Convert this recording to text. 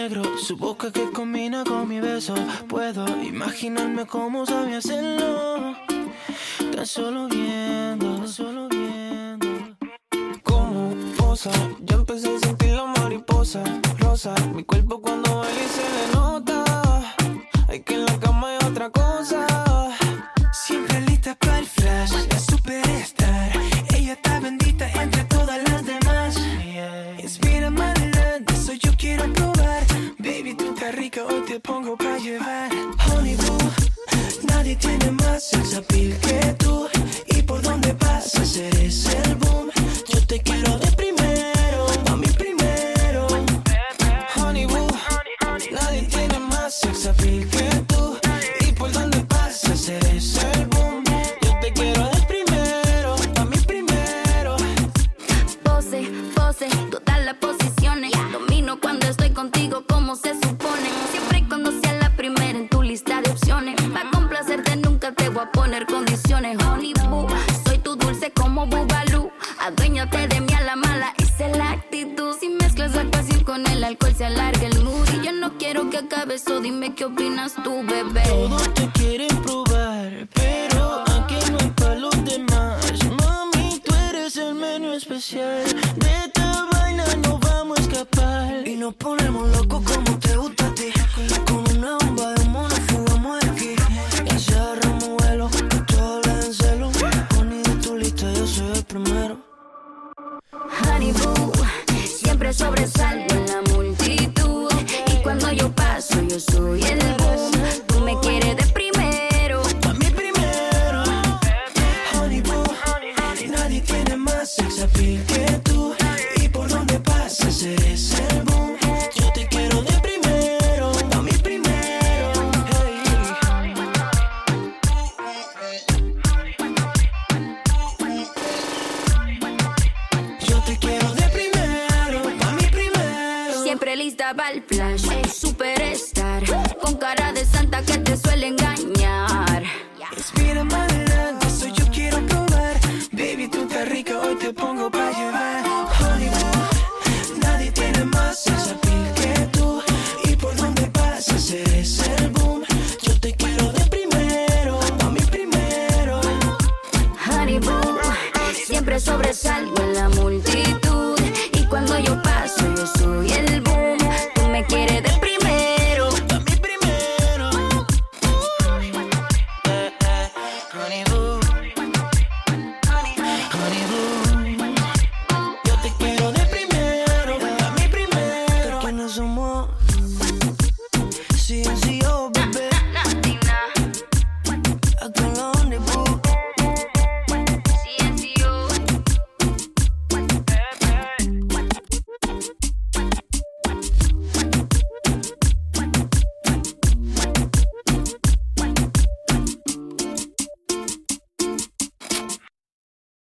negro, su boca que combina con mi beso. Puedo imaginarme cómo sabe hacerlo, tan solo viendo, tan solo viendo. Como posa, ya empecé a sentir la mariposa rosa. Mi cuerpo cuando baila y se le nota. Hay que en la cama hay otra cosa. Siempre lista para el flash, la superstar. Ella está bendita entre todas las demás. Inspírame adelante, soy yo quiero probar. Baby, tú estás rica, hoy te pongo pa' llevar. Honey boo, nadie tiene más sex appeal que tú. Y por donde pasas eres el boom. Yo te quiero de primero, a mí primero. Honey boo, nadie tiene más sex appeal que tú. Y por donde pasas eres el boom. Yo te quiero de primero, a mí primero. Pose, pose, todas las posiciones. Domino cuando estoy contigo como se supone. Siempre y cuando sea la primera en tu lista de opciones. Para complacerte nunca te voy a poner condiciones. Honey boo, soy tu dulce como Bubalú. Aduéñate de mí a la mala, esa es la actitud. Si mezclas la pasión con el alcohol se alarga el mood. Y yo no quiero que acabe eso, dime qué opinas tú, bebé. Todos te quieren probar, pero aquí no hay pa' los demás. Mami, tú eres el menú especial. De esta vaina no vamos a escapar. Y nos ponemos locos como te gusta a ti. Con una bomba de humo nos fugamos de aquí. Y si agarramos vuelo, que todos le den celo. Honey, de tu lista yo soy el primero. Honey boo, siempre sobresalgo en la multitud. Y cuando yo paso yo soy el boom. Tú me quieres de primero, A mí primero. Honey boo, nadie tiene más sex appeal que tú. Y por donde pasas eres el boom. Yo te quiero de primero, a mí primero. Yo te quiero de primero, a mí primero. siempre lista para el flash. Superstar, con cara de santa que te suele engañar.